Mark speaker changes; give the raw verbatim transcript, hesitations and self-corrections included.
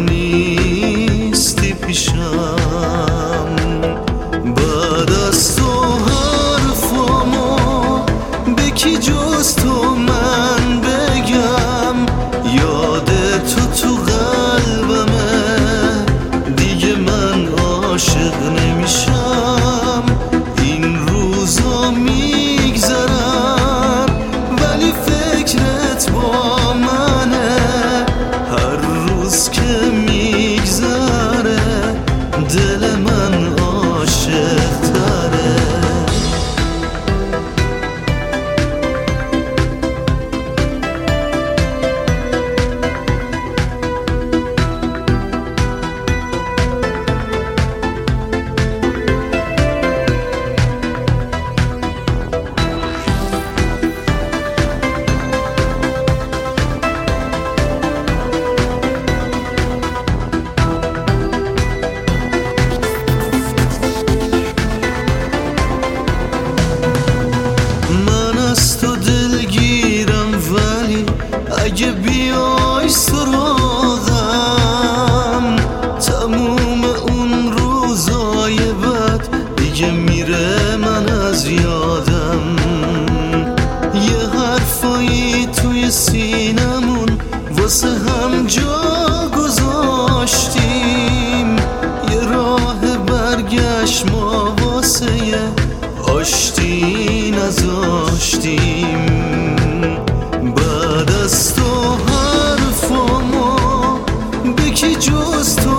Speaker 1: نیستی پیشم. بعد از تو حرفامو به کی جز تو من بگم؟ یاد تو تو قلبمه، دیگه من عاشق نمیشم. این روزا میگذرن ولی فکرت با منه، هر روز که میگذره دل من عاشق تره. اگه بیای سراغم تموم اون روزای بد دیگه میره من از یادم. یه حرفایی توی سینمون واسه هم جا گذاشتیم، یه راه برگشت ما واسه یه آشتی نذاشتیم. بعد از تو حرفامو به کی جز تو